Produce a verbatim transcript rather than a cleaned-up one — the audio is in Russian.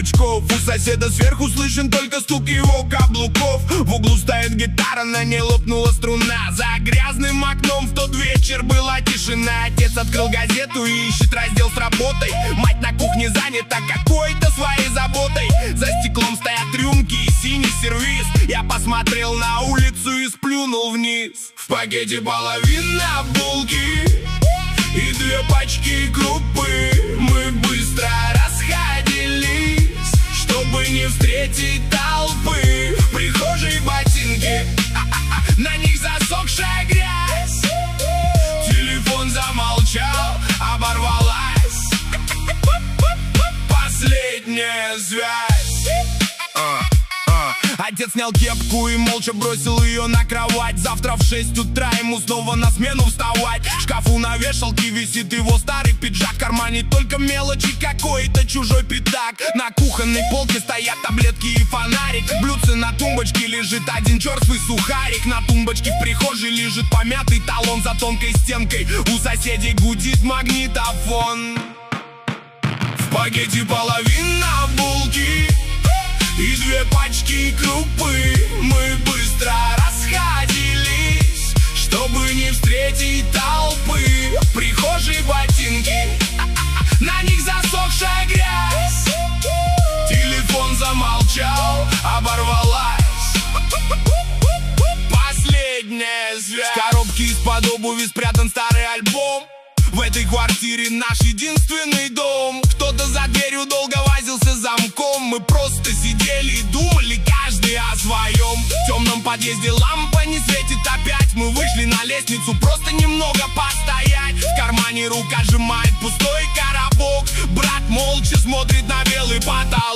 бычков. У соседа сверху слышен только стук его каблуков. В углу стоит гитара, на ней лопнула струна. За грязным окном в тот вечер была тишина. Отец открыл газету и ищет раздел с работой. Мать на кухне занята какой-то своей заботой. За стеклом стоят рюмки и синий сервиз. Я посмотрел на улицу и сплюнул вниз. В пакете половина булки и две пачки крупы. Мы быстро расходились, чтобы не встретить толпы. В прихожей ботинки, на них засохшая грязь. Телефон замолчал, оборвалась последняя связь. Отец снял кепку и молча бросил ее на кровать. Завтра в шесть утра ему снова на смену вставать. В шкафу на вешалке висит его старый пиджак. В кармане только мелочи, какой-то чужой пятак. На кухонной полке стоят таблетки и фонарик. Блюдце на тумбочке лежит один черствый сухарик. На тумбочке в прихожей лежит помятый талон за тонкой стенкой. У соседей гудит магнитофон. В пакете половина булки и две пачки крупы. Мы быстро расходились, чтобы не встретить толпы. В прихожей ботинки, на них засохшая грязь. Телефон замолчал, оборвалась последняя связь. В коробке из-под обуви спрятан старый альбом. В этой квартире наш единственный дом. Кто-то за дверью долго возился замком. Мы просто сидели и думали каждый о своем. В темном подъезде лампа не светит опять. Мы вышли на лестницу просто немного постоять. В кармане рука сжимает пустой коробок. Брат молча смотрит на белый потолок.